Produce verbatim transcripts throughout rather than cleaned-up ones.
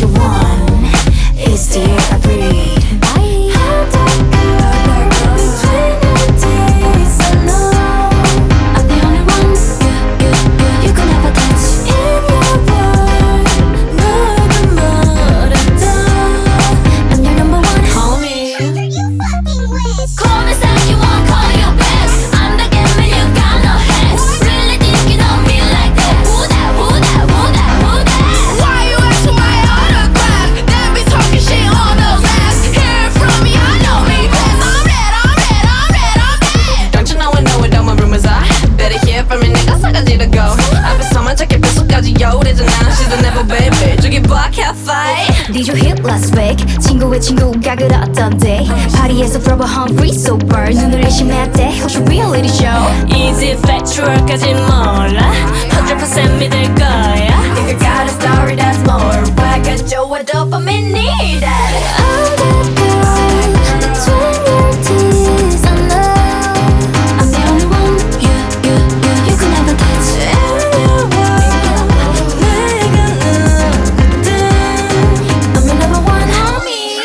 number one is the air I breathe. How dark between your teeth, I know I'm the only one you, you, you can never touch. In your world, 너가 멀어도 I'm your number one homie. Call me like you want, call your best. I'm the game and you got no hands. Really thinking of me like that? Who that, who that, who that, who that? Why you ask for my autograph? Then be talking shit on those apps. Hear it from me, I know me best. I'm red, I'm red, I'm red, I'm red. Don't you know I know what all my rumors are? Better hear from me nigga 싸가지로 go. 앞에 서만 착해 뱃속까지 요래잖아. She's a never baby 저기 봐 catfight. Did you hit last week? 친구의 친구가 그러던데 파리에서 throw a hungry sober 눈을 의심했대 혹시 reality show? Easy factual까지 몰라 one hundred percent 믿을 거야. If you got a story that's more 와가줘 what dopamine need that. All that girl between your teeth, I know I'm the only one you, you, you, you can never touch. In your world, 내가 누구든 I'm your number one homie.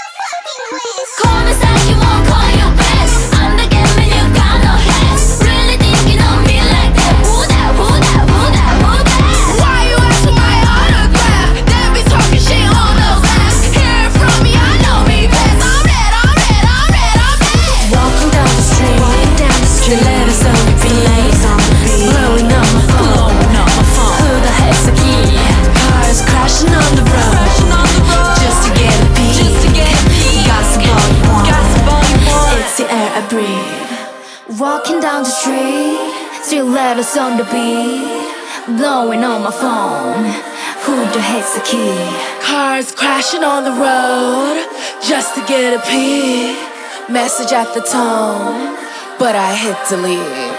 Call me like you want, call your best. I'm the game and you got no hands. Really thinking of me like that? Who that, who that, who that, who that? Why you ask for my autograph? Then be talking shit on those apps. Hear it from me, I know me best. I'm red, I'm red, I'm red, I'm red. Walking down the street, walking down the street. The letters on the beat, blowing on my phone, blowing on my phone. Who the heck's the key? Cars crashing on the road, just to get a peek, just to get a peek. Gossip all you want, gossip all you want. It's the air I breathe. Walking down the street, three letters on the beat, blowing on my phone. Who the heck's the key? Cars crashing on the road just to get a peek. Message at the tone, but I hit delete.